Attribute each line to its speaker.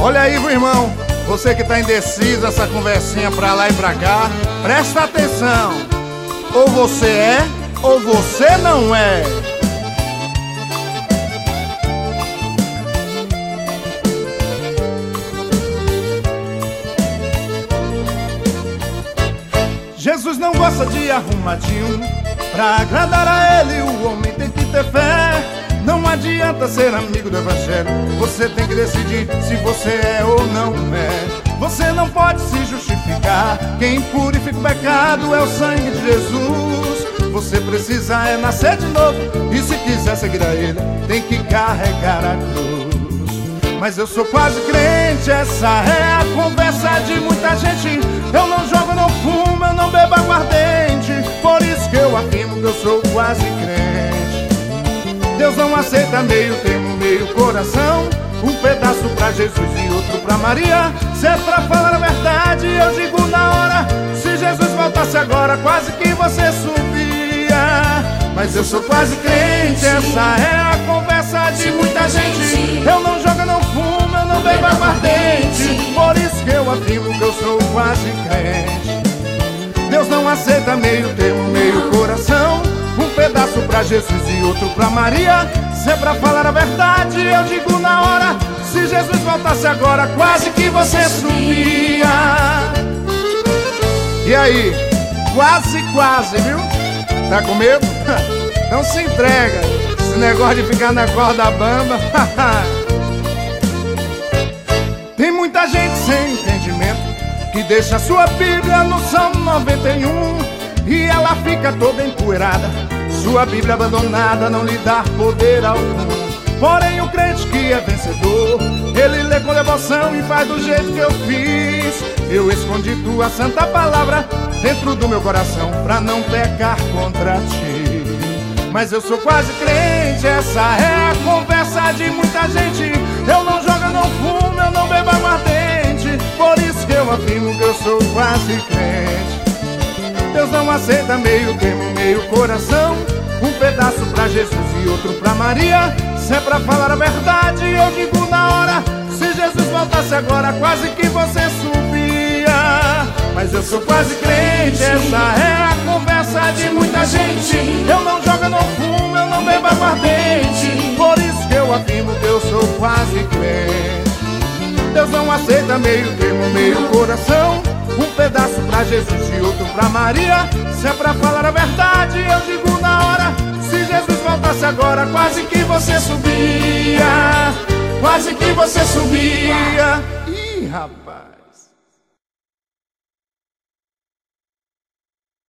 Speaker 1: Olha aí, meu irmão, você que tá indeciso, essa conversinha pra lá e pra cá, presta atenção. Ou você é, ou você não é. Jesus não gosta de arrumadinho. Pra agradar a ele o homem tem que ter fé. Não adianta ser amigo do evangelho, você tem que decidir se você é ou não é. Você não pode se justificar, quem purifica o pecado é o sangue de Jesus. Você precisa é nascer de novo, e se quiser seguir a ele, tem que carregar a cruz. Mas eu sou quase crente, essa é a conversa de muita gente. Eu não jogo, não fumo, eu não bebo aguardente. Por isso que eu afirmo que eu sou quase crente. Deus não aceita meio termo, meio coração. Um pedaço pra Jesus e outro pra Maria. Se é pra falar a verdade, eu digo na hora. Se Jesus voltasse agora, quase que você subia. Mas eu sou quase crente, essa é a conversa de muita gente. Eu não jogo, não fumo, eu não bebo aguardente. Por isso que eu afirmo que eu sou quase crente. Deus não aceita meio termo, meio coração. Um pedaço pra Jesus e outro pra Maria. Se é pra falar a verdade, eu digo na hora. Se Jesus voltasse agora, quase que você subia. E aí? Quase, viu? Tá com medo? Não se entrega. Esse negócio de ficar na corda bamba. Tem muita gente sem entendimento que deixa a sua Bíblia no Salmo 91 e ela fica toda empoeirada. Sua Bíblia abandonada não lhe dá poder algum. Porém o crente que é vencedor, ele lê com devoção e faz do jeito que eu fiz. Eu escondi tua santa palavra dentro do meu coração pra não pecar contra ti. Mas eu sou quase crente, essa é a conversa de muita gente. Eu não jogo, eu não fumo, eu não bebo aguardente. Por isso que eu afirmo que eu sou quase crente. Deus não aceita meio termo, meio coração. Um pedaço pra Jesus e outro pra Maria. Se é pra falar a verdade, eu digo na hora. Se Jesus voltasse agora, quase que você subia. Mas eu sou quase crente, essa é a conversa de muita gente. Eu não jogo, eu não fumo, eu não bebo aguardente. Por isso que eu afirmo que eu sou quase crente. Deus não aceita meio termo, meio coração. Um pedaço pra Jesus e outro pra Maria. Se é pra falar a verdade, eu digo na hora. Se Jesus voltasse agora, quase que você subia. Quase que você subia. Ih, rapaz.